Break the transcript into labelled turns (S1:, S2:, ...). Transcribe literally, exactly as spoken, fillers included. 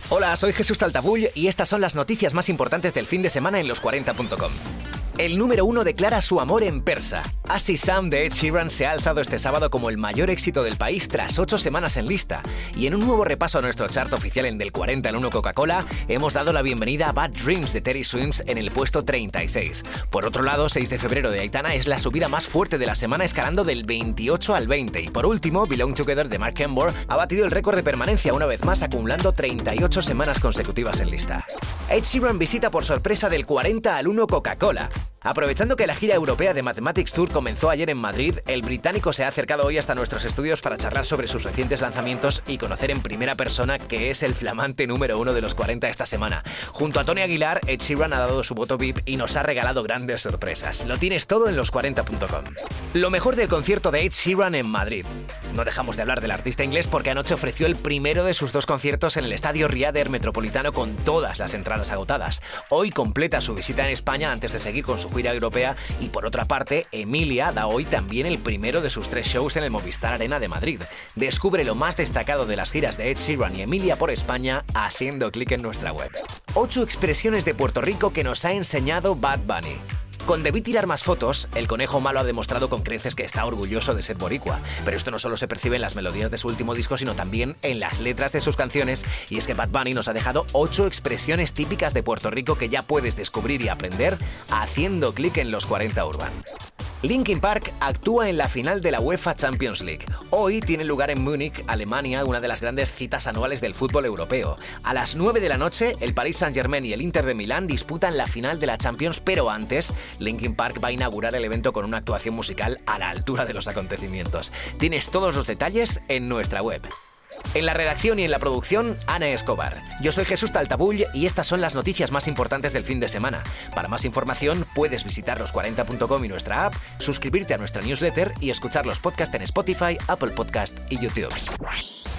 S1: Hola, soy Jesús Taltabull y estas son las noticias más importantes del fin de semana en los cuarenta punto com. El número uno declara su amor en persa. As Is Sam de Ed Sheeran se ha alzado este sábado como el mayor éxito del país tras ocho semanas en lista. Y en un nuevo repaso a nuestro chart oficial en Del cuarenta al uno Coca-Cola, hemos dado la bienvenida a Bad Dreams de Teddy Swims en el puesto treinta y seis. Por otro lado, seis de febrero de Aitana es la subida más fuerte de la semana, escalando del veintiocho al veinte. Y por último, Belong Together de Mark Embor ha batido el récord de permanencia una vez más, acumulando treinta y ocho semanas consecutivas en lista. Ed Sheeran visita por sorpresa Del cuarenta al uno Coca-Cola. Aprovechando que la gira europea de Mathematics Tour comenzó ayer en Madrid, el británico se ha acercado hoy hasta nuestros estudios para charlar sobre sus recientes lanzamientos y conocer en primera persona que es el flamante número uno de los cuarenta esta semana. Junto a Tony Aguilar, Ed Sheeran ha dado su voto V I P y nos ha regalado grandes sorpresas. Lo tienes todo en los cuarenta punto com. Lo mejor del concierto de Ed Sheeran en Madrid. No dejamos de hablar del artista inglés porque anoche ofreció el primero de sus dos conciertos en el Estadio Riader Metropolitano con todas las entradas agotadas. Hoy completa su visita en España antes de seguir con su gira europea y por otra parte, Emilia da hoy también el primero de sus tres shows en el Movistar Arena de Madrid. Descubre lo más destacado de las giras de Ed Sheeran y Emilia por España haciendo clic en nuestra web. Ocho expresiones de Puerto Rico que nos ha enseñado Bad Bunny. Con Debí tirar más fotos, el conejo malo ha demostrado con creces que está orgulloso de ser boricua. Pero esto no solo se percibe en las melodías de su último disco, sino también en las letras de sus canciones. Y es que Bad Bunny nos ha dejado ocho expresiones típicas de Puerto Rico que ya puedes descubrir y aprender haciendo clic en los cuarenta Urban. Linkin Park actúa en la final de la UEFA Champions League. Hoy tiene lugar en Múnich, Alemania, una de las grandes citas anuales del fútbol europeo. A las nueve de la noche, el Paris Saint-Germain y el Inter de Milán disputan la final de la Champions, pero antes, Linkin Park va a inaugurar el evento con una actuación musical a la altura de los acontecimientos. Tienes todos los detalles en nuestra web. En la redacción y en la producción, Ana Escobar. Yo soy Jesús Taltabull y estas son las noticias más importantes del fin de semana. Para más información, puedes visitar los cuarenta punto com y nuestra app, suscribirte a nuestra newsletter y escuchar los podcasts en Spotify, Apple Podcast y YouTube.